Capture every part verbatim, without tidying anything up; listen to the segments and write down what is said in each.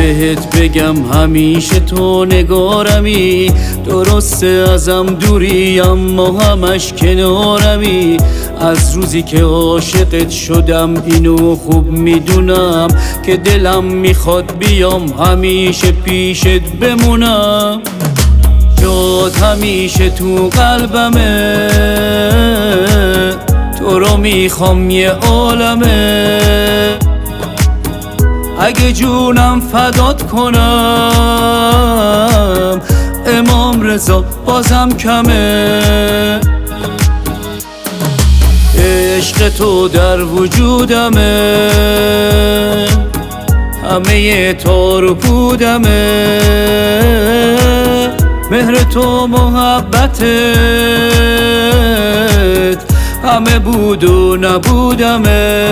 بهت بگم همیشه تو نگارمی، درسته ازم دوری اما همش کنارمی. از روزی که عاشقت شدم اینو خوب میدونم که دلم میخواد بیام همیشه پیشت بمونم. جات همیشه تو قلبمه، تو رو میخوام یه عالمه. اگه جونم فدات کنم امام رضا بازم کمه. عشق تو در وجودمه، همه تار و پودمه. مهر تو محبتت همه بود و نبودمه.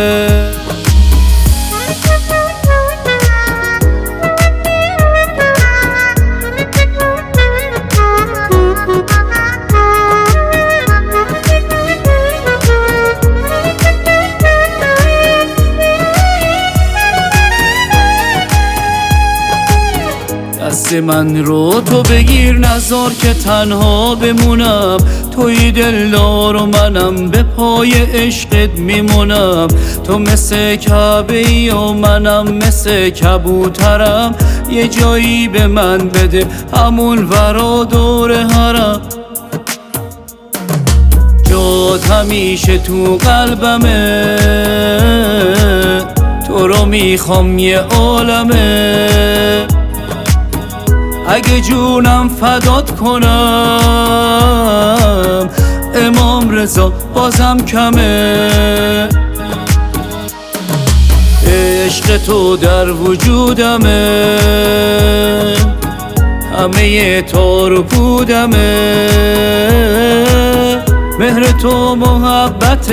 دست من رو تو بگیر نذار که تنها بمونم. توی دلدار و منم به پای عشقت میمونم. تو مثل کعبه ای و منم مثل کبوترم. یه جایی به من بده همون ورا دور حرم. جات همیشه تو قلبمه، تو رو میخوام یه عالمه. اگه جونم فدات کنم امام رضا بازم کمه. عشق تو در وجودمه، همه تار و پودمه. مهر تو محبتت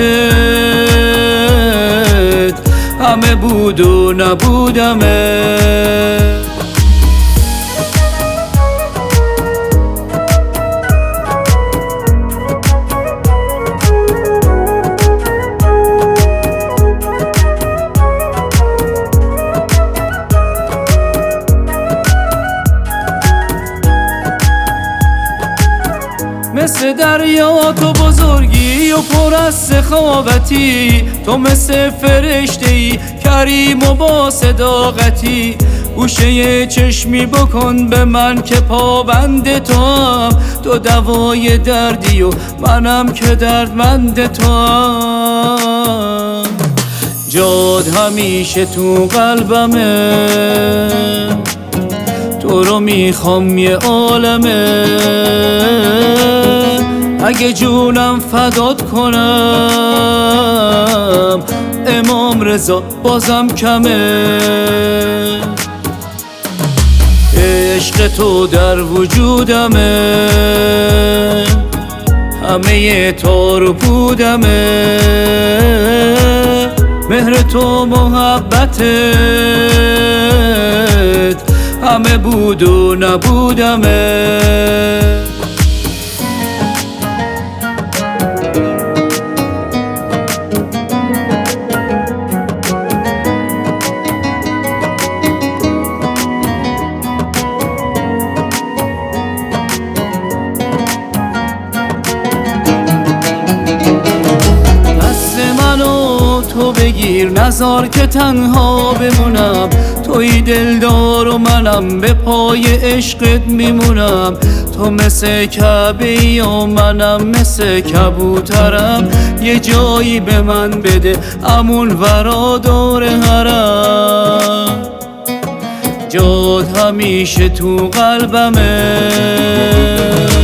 همه بود و نبودمه. مثل دریا تو بزرگی و پر از سخاوتی. تو مثل فرشته‌ای کریم و با صداقتی. گوشه چشمی بکن به من که پابند تو هم. تو دوای دردی و منم که دردمند تو هم. جات همیشه تو قلبمه، تو رو میخوام یه عالمه. اگه جونم فدات کنم امام رضا بازم کمه. عشق تو در وجودمه، همه تار و پودمه. مهر تو محبتت همه بود و نبودمه. تو بگیر نذار که تنها بمونم. توی دلدار و منم به پای عشقت میمونم. تو مثل کعبه ای و منم مثل کبوترم. یه جایی به من بده همون ورا دور حرم. جات همیشه تو قلبمه،